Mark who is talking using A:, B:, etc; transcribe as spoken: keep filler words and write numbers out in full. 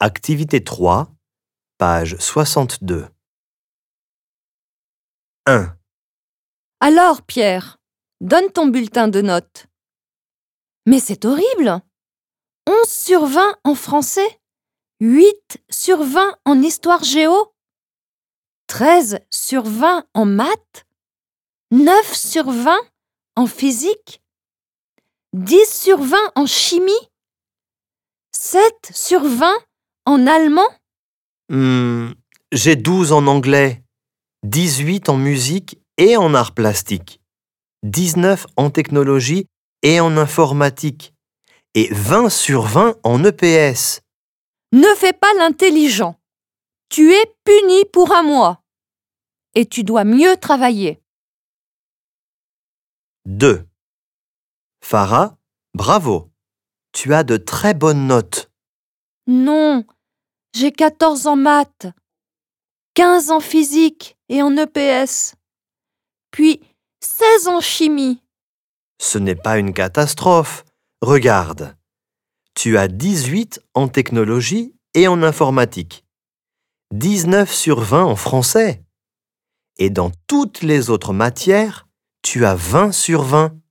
A: Activité trois, page soixante-deux. un.
B: Alors, Pierre, donne ton bulletin de notes. Mais c'est horrible! onze sur vingt en français, huit sur vingt en histoire-géo, treize sur vingt en maths, neuf sur vingt en physique, dix sur vingt en chimie, sept sur vingt en allemand.
A: Hmm, j'ai douze en anglais, dix-huit en musique et en arts plastiques, dix-neuf en technologie et en informatique, et vingt sur vingt en E P S.
B: Ne fais pas l'intelligent. Tu es puni pour un mois. Et tu dois mieux travailler.
A: deux. Farah, bravo. Tu as de très bonnes notes.
B: Non, j'ai quatorze en maths, quinze en physique et en E P S, puis seize en chimie.
A: Ce n'est pas une catastrophe. Regarde. Tu as dix-huit en technologie et en informatique, dix-neuf sur vingt en français. Et dans toutes les autres matières, tu as vingt sur vingt.